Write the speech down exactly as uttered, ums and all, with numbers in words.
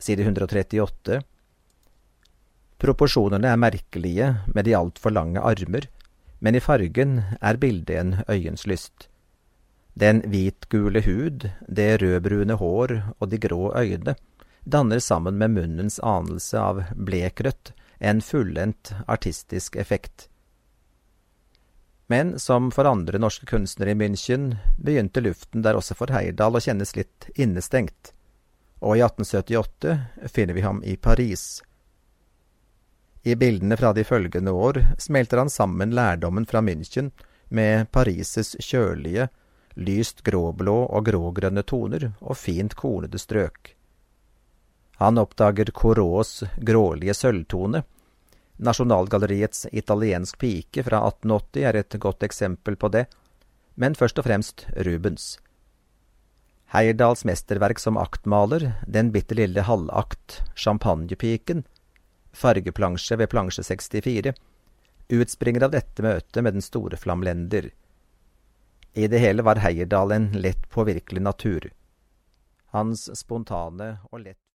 Side one thirty-eight. Proporsjonene er merkelige med de alt for lange armer, men i fargen er bildet en øyens lyst. Den hvitgule hud, det rødbrune hår og de grå øyne danner sammen med munnens anelse av blekrødt en fullendt artistisk effekt. Men som for andre norske kunstnere i München begynte luften der også for Heyerdahl å kjennes litt innestengt, og i atten syttiåtte finner vi ham i Paris. I bildene fra de følgende år smelter han sammen lærdommen fra München med Parises kjølige, lyst gråblå og grågrønne toner og fint kornede strøk. Han oppdager Corot's grålige sølvtone. Nasjonalgalleriets italiensk pike fra atten åtti er et godt eksempel på det, men først og fremst Rubens. Heyerdahls mesterverk som aktmaler, den bitte lille halvakt, Champagnepiken, fargeplansje ved plansje sekstifire, utspringer av dette møtet med den store flamlender. I det hele var Heyerdahl en lett påvirkelig natur. Hans spontane og lett